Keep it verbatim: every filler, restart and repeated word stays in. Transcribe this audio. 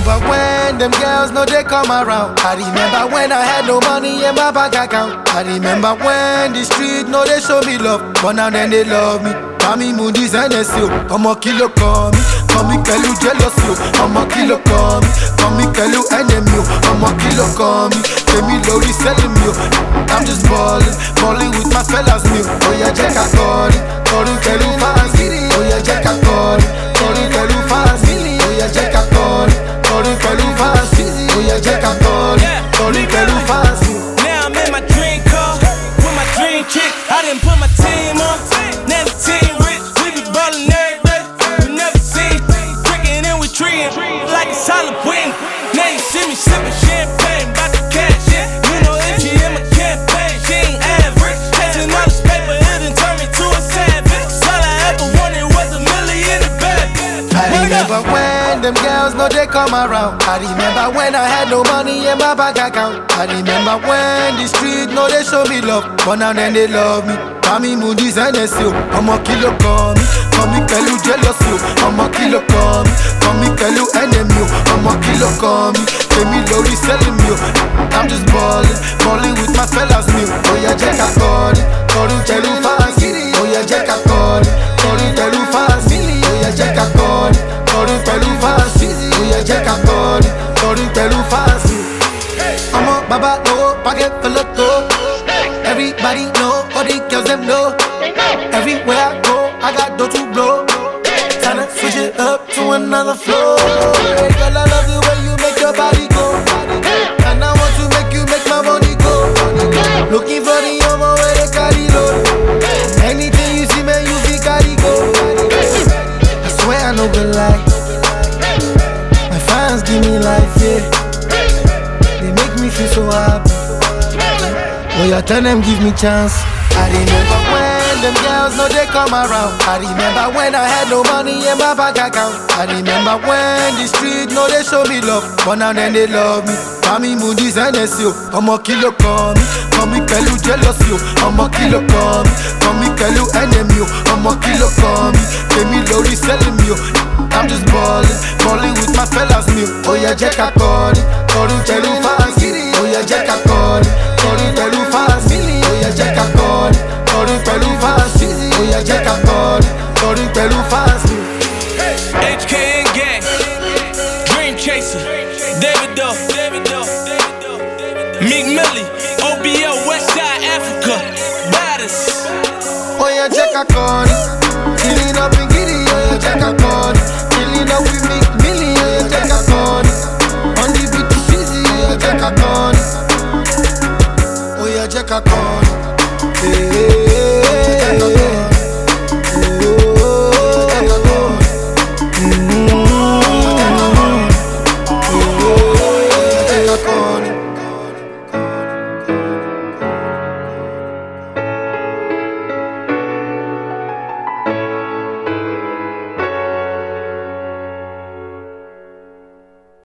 remember when them girls know they come around. I remember when I had no money in my bank account. I remember when the street know they show me love, but now then they love me. Mami Moody's and S O, ọmọ kilo call me, call me pẹ̀lú jealousy o, ọmọ kilo call me, call me pẹ̀lú enemy o, ọmọ kilo call me, tèmi lórí selling me o. I'm just ballin', ballin' with my fellas me o. Oya jẹ́ ká kọrin, kọrin pẹ̀lú fans mi. Oya jẹ́ ká kọrin, kọrin pẹ̀lú fans mi. Oya jẹ́ ká kọrin, kọrin pẹ̀lú fans mi. Oya jẹ́ ká kọrin, kọrin pẹ̀lú fans mi. Now I'm in my dream car with my dream chick. I didn't put my team on, now the team rich. We be ballin' every day. We never seen drinking and we treating like it's Halloween. Now you see me sipping champagne, bout to cash in. You know if she in my campaign, she ain't average. Chasing all this paper, it done turned me to a savage. All I ever wanted was a million in the bag. I remember when them girls know they come around. I remember when I had no money in my bank account. I remember when the street know they show me love, but now then they love me. Mami Moody's and S O, ọmọ kilo call me, call me pẹ̀lú jealousy o, ọmọ kilo call me, call me pẹ̀lú enemy o, ọmọ kilo call me, tèmi lórí selling me o. I'm just ballin', ballin' with my fellas me o. Oya jẹ́ ká kọrin, kọrin pẹ̀lú fans mi. Oya jẹ́ ká kọrin, kọrin pẹ̀lú fans mi. Oya jẹ́ ká kọrin, kọrin pẹ̀lú fans mi. Oya jẹ́ ká kọrin, kọrin pẹ̀lú fans mi. Ọmọ bàbá lówó, pocket full of gold. Everybody know, all the girls them know. Everywhere I go, I got dough to blow. Time to switch it up to another flow. Hey girl, I love the way you make your body go. And I want to make you make my money go. Looking for the homo where they carry load. Anything you see, man, you be carry go. I swear I know good life. My fans give me life, yeah. They make me feel so happy. Oh, yeah, tell them give me chance. I remember when them girls know they come around. I remember when I had no money in my bank account. I remember when the street know they show me love, but now then they love me. Mami Moody's and S O, ọmọ kilo call me, call me pẹ̀lú jealousy o, ọmọ kilo call me, call me pẹ̀lú enemy o, ọmọ kilo call me, tèmi lórí selling me o. I'm just ballin', ballin' with my fellas me o. Oya jẹ́ ká kọrin, kọrin pẹ̀lú fans mi. Oya jẹ́ ká kọrin, kọrin pẹ̀lú fans mi. Oya jẹ́ ká kọrin, kọrin pẹ̀lú fans mi. Oya jẹ́ ká kọrin, kọrin pẹ̀lú fans mi. H K N Gang, Dream Chaser, David Doe, Meek Millie.